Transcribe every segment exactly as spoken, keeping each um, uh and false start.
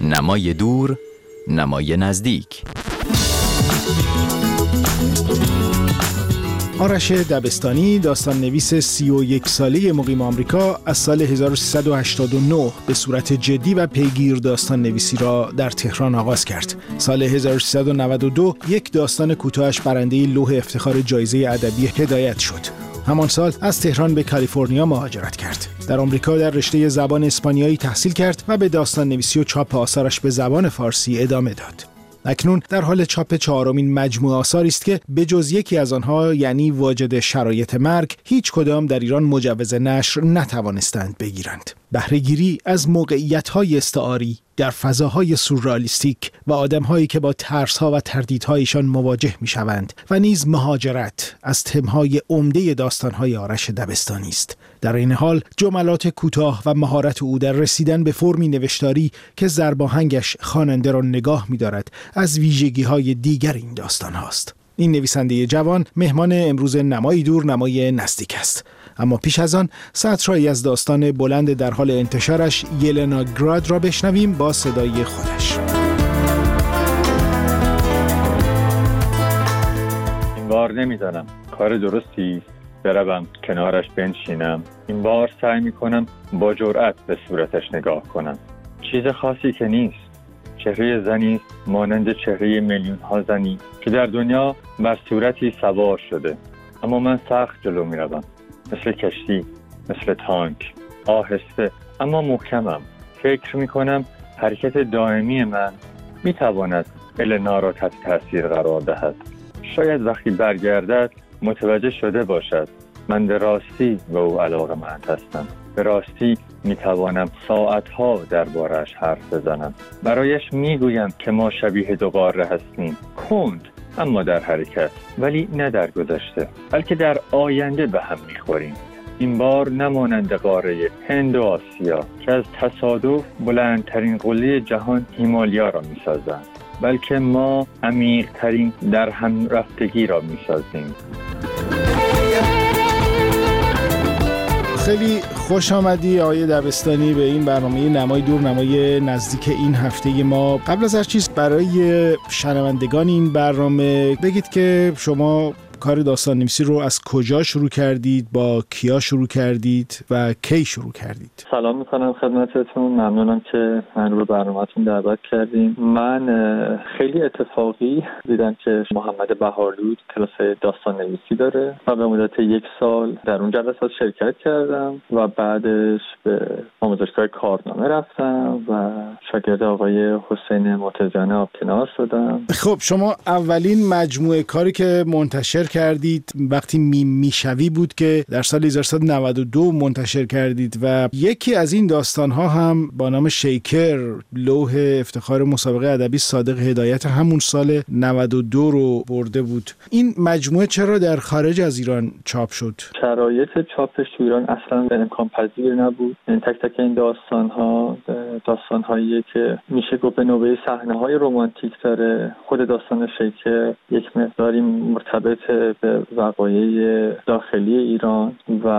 نمای دور، نمای نزدیک. آرش دبستانی، داستان نویس سی و یک ساله مقیم آمریکا، از سال هزار و سیصد و هشتاد و نه به صورت جدی و پیگیر داستان نویسی را در تهران آغاز کرد. سال هزار و سیصد و نود و دو یک داستان کوتاهش برنده لوح افتخار جایزه ادبی هدایت شد. همان سال از تهران به کالیفرنیا مهاجرت کرد. در آمریکا در رشته زبان اسپانیایی تحصیل کرد و به داستان نویسی و چاپ آثارش به زبان فارسی ادامه داد. اکنون در حال چاپ چهارمین مجموعه آثاری است که به جز یکی از آنها، یعنی واجد شرایط مرگ، هیچ کدام در ایران مجوز نشر نتوانستند بگیرند. بهره‌گیری از موقعیت‌های استعاری در فضاهای سورئالیستیک و آدم‌هایی که با ترس‌ها و تردیدهایشان مواجه می‌شوند و نیز مهاجرت از تم‌های عمده داستان‌های آرش دبستانی است. در این حال جملات کوتاه و مهارت او در رسیدن به فرمی نوشتاری که ضرباهنگش خواننده را نگاه می‌دارد از ویژگی‌های دیگر این داستان هاست. این نویسنده جوان مهمان امروز نمای دور، نمای نزدیک است. اما پیش از آن سطرهایی از داستان بلند در حال انتشارش، یلنا گراد را بشنویم با صدای خودش. این بار نمیدانم کار درستی بروم کنارش بنشینم. این بار سعی میکنم با جرأت به صورتش نگاه کنم. چیز خاصی که نیست. چهره زنی مانند چهره میلیون ها زنی که در دنیا بر صورتی سوار شده. اما من سخت جلو میروم، مثل کشتی، مثل تانک، آهسته اما محکمم. فکر میکنم حرکت دائمی من میتواند النا را تحت تاثیر قرار دهد. شاید وقتی برگردد متوجه شده باشد من به راستی به او علاقه‌مند هستم. به راستی میتوانم ساعتها درباره‌اش حرف بزنم. برایش میگویم که ما شبیه دو قاره هستیم، کند اما در حرکت، ولی نه در گذشته، بلکه در آینده به هم میخوریم. این بار نمانند قاره هند و آسیا که از تصادف بلندترین قله جهان هیمالیا را میسازند، بلکه ما عمیق‌ترین در هم رفتگی را میسازیم. خیلی خوش آمدی آقای دبستانی به این برنامه نمای دور، نمای نزدیک این هفته ما. قبل از هر چیز برای شنوندگان این برنامه بگید که شما کار داستان نویسی رو از کجا شروع کردید، با کیا شروع کردید و کی شروع کردید؟ سلام میکنم خدمتتون، ممنونم که من رو به برنامه‌تون دعوت کردیم. من خیلی اتفاقی دیدم که محمد بهارلود کلاس داستان نویسی داره و به مدت یک سال در اون جلسات شرکت کردم و بعدش به آموزشگاه کارنامه رفتم و شاگرد آقای حسین مرتضیان آبکنار شدم. خب شما اولین مجموعه کاری که منتشر کردید وقتی میم میشوی بود که در سال هزار و سیصد و نود و دو منتشر کردید و یکی از این داستان‌ها هم با نام شیکر، لوح افتخار مسابقه ادبی صادق هدایت همون سال نود و دو رو برده بود. این مجموعه چرا در خارج از ایران چاپ شد؟ شرایط چاپش تو ایران اصلا امکان پذیر نبود. این تک تک این داستان‌ها داستان‌هایی که میشه گفت به نوبه صحنه‌های رمانتیک داره. خود داستان شیکر یک مقداری مرتبط به وقایع داخلی ایران و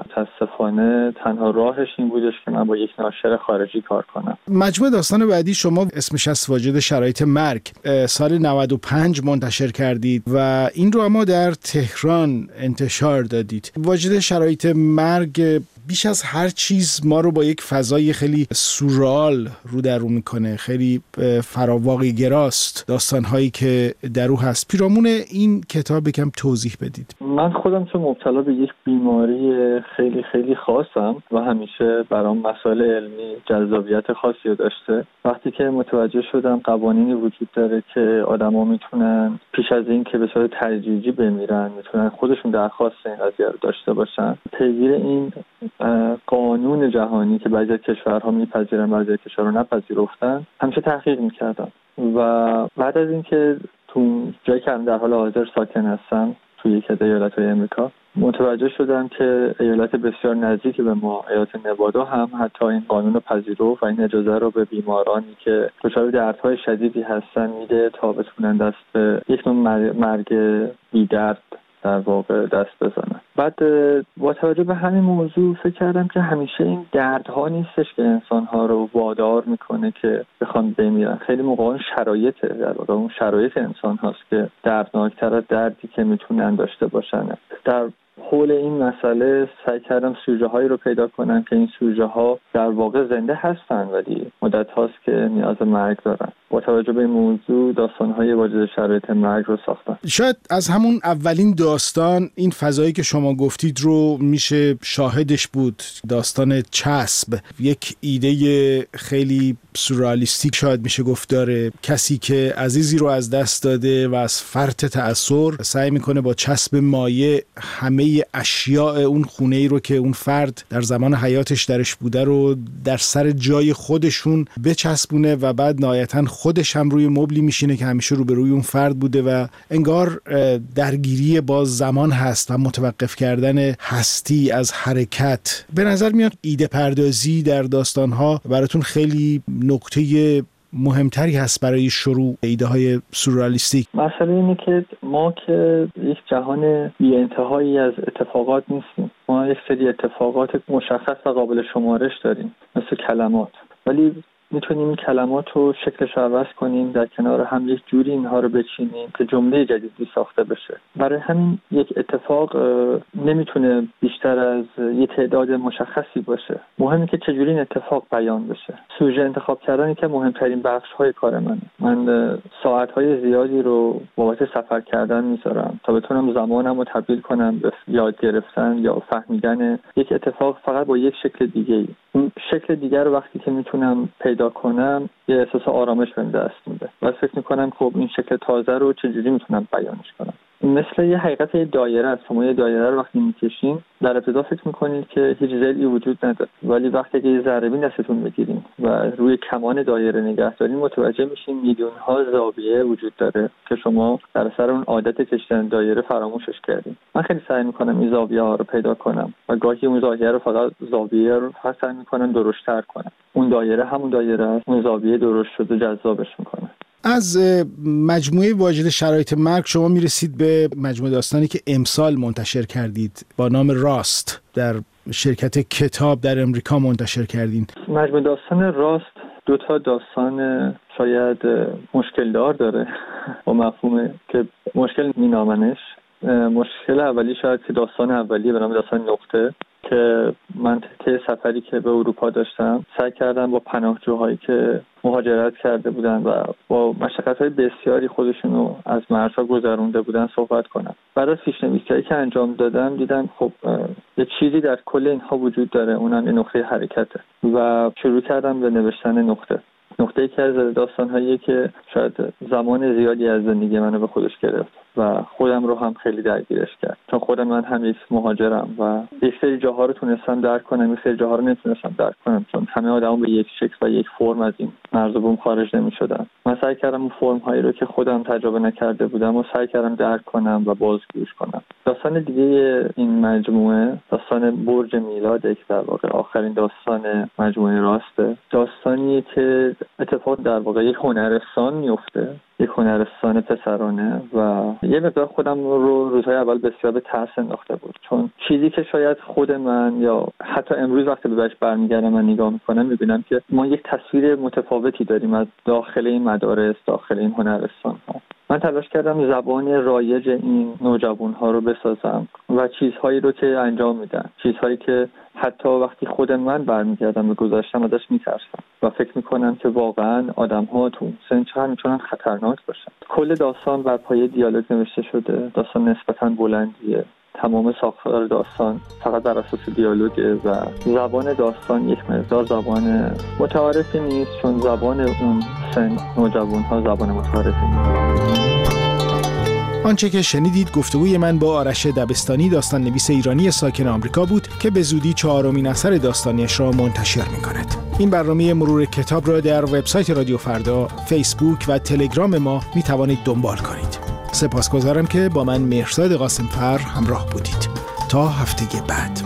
متاسفانه تنها راهش این بودش که من با یک ناشر خارجی کار کنم. مجموعه داستان بعدی شما اسمش از واجد شرایط مرگ سال نود و پنج منتشر کردید و این رو اما در تهران انتشار دادید. واجد شرایط مرگ بیش از هر چیز ما رو با یک فضای خیلی سورئال رو در رو میکنه، خیلی فراواقعی گراست داستان‌هایی که در او هست. پیرامون این کتاب یکم توضیح بدید. من خودم چون مبتلا به یک بیماری خیلی خیلی خاصم و همیشه برام مسائل علمی جذابیت خاصی رو داشته، وقتی که متوجه شدم قوانینی وجود داره که آدما میتونن پیش از این که به صورت تدریجی بمیرن میتونن خودشون درخواست این قضیه رو داشته باشن، پیگیر این قانون جهانی که بعضی از کشورها میپذیرن بعضی از کشورها نپذیرفتن همیشه تحقیق میکردم و بعد از اینکه تو جایی که در حال حاضر ساکن هستم توی یک از ایالت‌های امریکا متوجه شدم که ایالت بسیار نزدیک به ما، ایالت نوادا هم حتی این قانون رو پذیرفت و این اجازه رو به بیمارانی که دچار دردهای شدیدی هستن میده تا بتونن دست به یک نوع مرگ بی درد در واقع دست بزنن. بعد با توجه به همین موضوع فکر کردم که همیشه این دردها نیستش که انسان‌ها رو وادار میکنه که بخوان بمیرن. خیلی موقعا شرایطه، در واقع اون شرایط انسان هاست که دردناکتر از دردی که میتونن داشته باشن. در حول این مسئله سعی کردم سوژه هایی رو پیدا کنم که این سوژه ها در واقع زنده هستن ولی مدت هاست که نیاز مرگ دارن. با توجه به این موضوع داستان های واجد شرایط مرگ رو ساختم. شاید از همون اولین داستان این فضایی که شما گفتید رو میشه شاهدش بود، داستان چسب. یک ایده خیلی سورئالیستیک شاید میشه گفت داره. کسی که عزیزی رو از دست داده و از فرط تأثیر سعی میکنه با چسب مایع همه اشیاء اون خونه‌ای رو که اون فرد در زمان حیاتش درش بوده رو در سر جای خودشون بچسبونه و بعد نهایتاً خودش هم روی مبلی میشینه که همیشه روبروی اون فرد بوده و انگار درگیری با زمان هست و متوقف کردن هستی از حرکت. به نظر میاد ایده پردازی در داستان‌ها براتون خیلی نکته مهمتری هست برای شروع ایده های سورئالیستیک. مسئله اینه که ما که یک جهان بی انتهایی از اتفاقات نیستیم. ما یک سری اتفاقات مشخص و قابل شمارش داریم مثل کلمات، ولی میتونیم این کلمات رو شکلش رو عوض کنیم، در کنار هم یک جوری اینها رو بچینیم که جمله جدیدی ساخته بشه. برای همین یک اتفاق نمیتونه بیشتر از یک تعداد مشخصی باشه. مهمه که چجوری این اتفاق بیان بشه. سوژه انتخاب کردن که مهمترین بخش های کار منه. من ساعت های زیادی رو بابت سفر کردن میذارم تا بتونم زمانم رو تبدیل کنم به یاد گرفتن یا فهمیدن یک اتفاق فقط با یک شکل دیگه‌ای. اون شکل دیگر رو وقتی که میتونم پیدا کنم یه احساس آرامش بهم دست میده و فکر میکنم خب این شکل تازه رو چجوری میتونم بیانش کنم. مثل یه حقیقت یه دایره است. شما یه دایره رو وقتی میکشین در ابتدا فکر میکنید که هیچ ضلعی وجود نداره، ولی وقتی که یه ذره بین دستتون بگیرین و روی کمان دایره نگه دارین متوجه میشین میلیون ها زاویه وجود داره که شما در اثر اون عادت کشیدن دایره فراموشش کردین. من خیلی سعی میکنم این زاویه ها رو پیدا کنم و گاهی اون زاویه رو فقط زاویه رو سعی میکنم درشت‌تر کنم. اون دایره همون دایره است، اون زاویه درشت شده جذابش میکنه. از مجموعه واجد شرایط مرگ شما میرسید به مجموعه داستانی که امسال منتشر کردید با نام راست، در شرکت کتاب در امریکا منتشر کردین. مجموعه داستان راست دو تا داستان شاید مشکل دار داره با مفهومه که مشکل مینامنش. مشکل اولی شاید که داستان اولیه به نام داستان نقطه که من طی سفری که به اروپا داشتم سعی کردم با پناهجوهایی که مهاجرت کرده بودن و با مشقت‌های بسیاری خودشونو از مرزها گذرونده بودن صحبت کنم. بعد از پیش‌نویسی‌هایی که انجام دادم دیدم خب یه چیزی در کل اینها وجود داره، اونم این نقطه حرکته و شروع کردم به نوشتن نقطه. نقطه‌ای که از داستان‌هایی که شاید زمان زیادی از زندگی منو به خودش گرفت و خودم رو هم خیلی درگیرش کرد، چون خود من هم یک مهاجرم و یک سری جاها رو تونستم درک کنم، یک سری جاها رو نتونستم درک کنم، چون همه آدما به یک شکل و یک فرم از این مرز و بوم خارج نمی‌شدن. من سعی کردم اون فرم‌هایی رو که خودم تجربه نکرده بودم و سعی کردم درک کنم و بازگوش کنم. داستان دیگه این مجموعه داستان برج میلاد که در واقع آخرین داستان مجموعه راسته. داستانی که اتفاق در واقع یک هنرستان میفته، یک هنرستان پسرانه و یه مقدار خودم رو روزهای اول بسیار به ترس انداخته بود، چون چیزی که شاید خود من یا حتی امروز وقتی به بهش برمیگردم من نگاه میکنم میبینم که ما یک تصویر متفاوتی داریم از داخل این مدارس، داخل این هنرستان ها. من تلاش کردم زبان رایج این نوجوان ها رو بسازم و چیزهایی رو که انجام میدن، چیزهایی که حتی وقتی خود من برمیگردم به گذشتم ازش میترسم و فکر میکنم که واقعا آدم ها تو سن چقدر میتونن خطرناک باشن. کل داستان بر پایه دیالوگ نوشته شده، داستان نسبتاً بلندیه، تمام ساختار داستان فقط بر اساس دیالوگه و زبان داستان یک مقدار زبان متعارفی نیست، چون زبان اون سن نوجوان ها زبان متعارفی نیست. آنچه که شنیدید گفتگوی من با آرش دبستانی، داستان نویس ایرانی ساکن آمریکا بود که به زودی چهارمین اثر داستانیش را منتشر می‌کند. این برنامه مرور کتاب را در وبسایت رادیو فردا، فیسبوک و تلگرام ما می‌توانید دنبال کنید. سپاسگزارم که با من مهرزاد قاسم‌فر همراه بودید. تا هفته بعد.